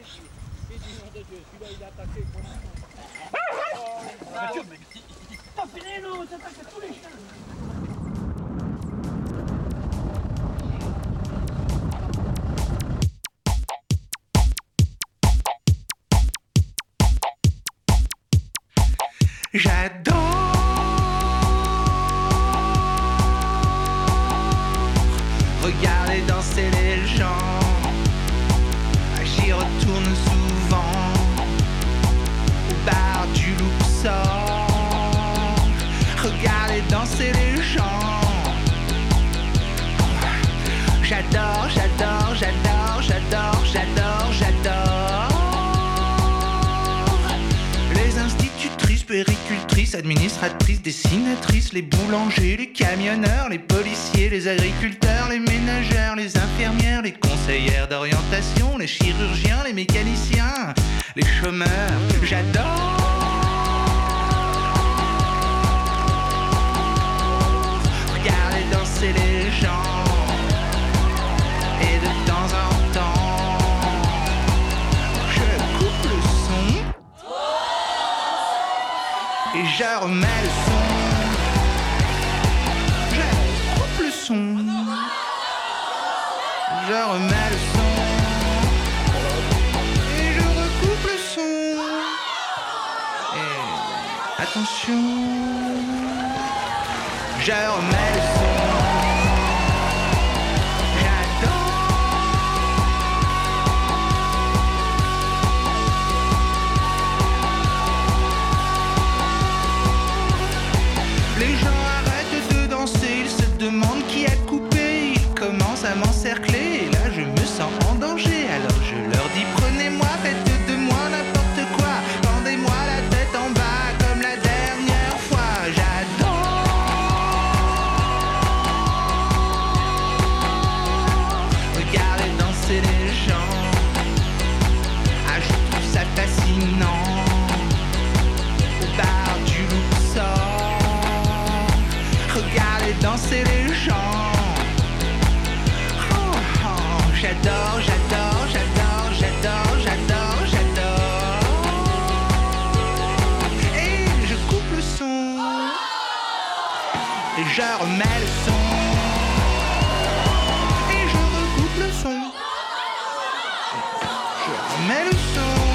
T'as fini, nous, t'attaques à tous les chiens. J'adore regarder danser les gens. J'y retourne souvent au bar du Luxor. Regarder danser les gens. J'adore, j'adore, j'adore, j'adore, j'adore, j'adore. Les institutrices, puéricultrices, administratrices, dessinatrices, les boulangers, les camionneurs, les policiers, les agriculteurs, les ménagères, les infirmières, les conseillères d'orientation, les chirurgiens, les mécaniciens, les chômeurs. J'adore regarder danser les gens. Et de temps en temps, je coupe le son et je remets le son. Je coupe le son, je remets le son et je recoupe le son. Et attention, je remets le son. Les gens arrêtent de danser, ils se demandent qui a coupé, ils commencent à m'encercler, et là je me sens en danger, alors je leur dis prenez-moi, faites de moi n'importe quoi, pendez-moi la tête en bas comme la dernière fois. J'adore regarder danser les gens, ah je trouve ça fascinant, au bar du Luxor. Regarder danser les gens. Oh, oh, j'adore, j'adore, j'adore, j'adore, j'adore, j'adore. Et je coupe le son. Et je remets le son. Et je recoupe le son. Je remets le son.